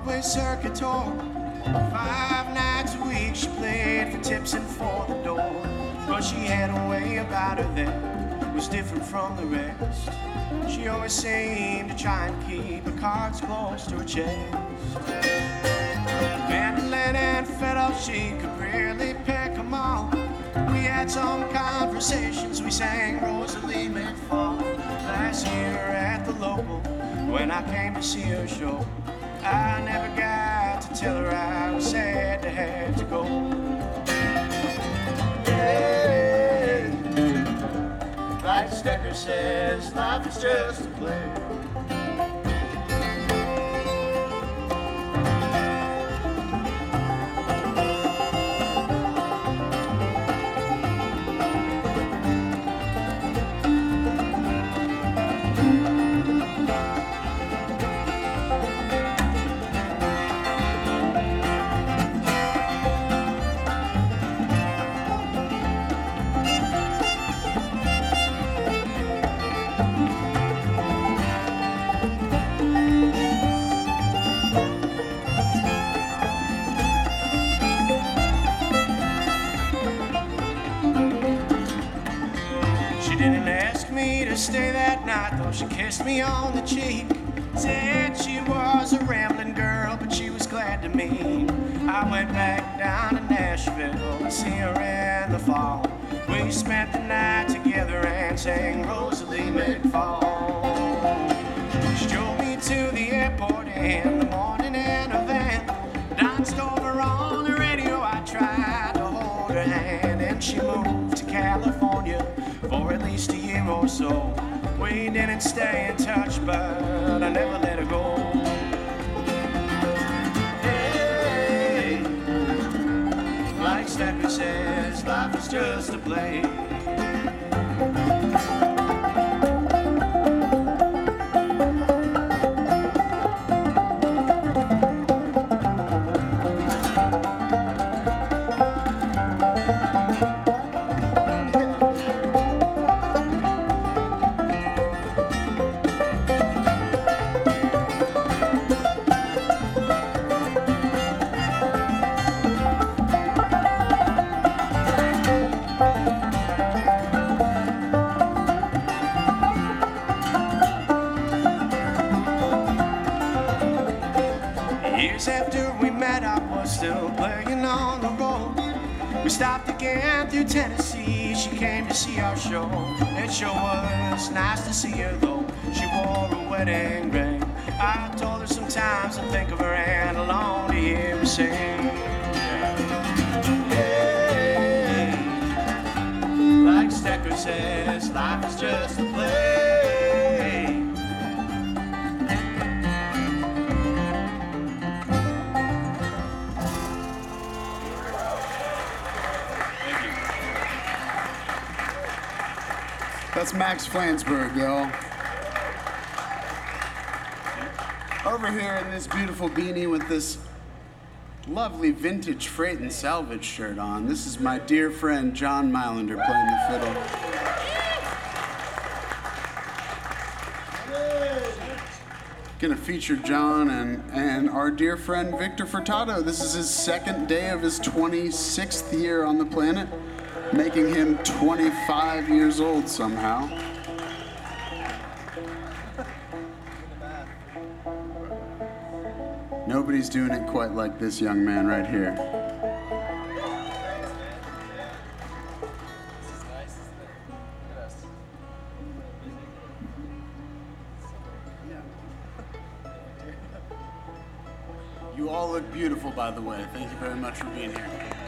Broadway circuit tour. 5 nights a week she played for tips and for the door. But she had a way about her that was different from the rest. She always seemed to try and keep her cards close to her chest. Mandolin and fiddle, she could really pick them all. We had some conversations, we sang Rosalie Mid-Fall. Last year at the local, when I came to see her show, I never got to tell her I was sad to have to go. Hey, like Stecker says, life is just a play. Didn't ask me to stay that night, though she kissed me on the cheek. Said she was a rambling girl, but she was glad to meet. I went back down to Nashville to see her in the fall. We spent the night together and sang Rosalie Mid-Fall. She drove me to the airport in the morning in a van. Danced over on the radio, I tried to hold her hand, and she moved to California for at least a year or so. We didn't stay in touch, but I never let her go. Hey, like Stecker says, life is just a play. Years after we met, I was still playing on the road. We stopped again through Tennessee. She came to see our show. It sure was nice to see her, though she wore a wedding ring. I told her sometimes I think of her and I long to hear her sing. Hey, like Stecker says, life is just a play. That's Max Flansburgh, y'all. Over here in this beautiful beanie with this lovely vintage freight and salvage shirt on, this is my dear friend John Mylander playing the fiddle. Gonna feature John and our dear friend Victor Furtado. This is his second day of his 26th year on the planet, making him 25 years old somehow. Nobody's doing it quite like this young man right here. You all look beautiful, by the way. Thank you very much for being here.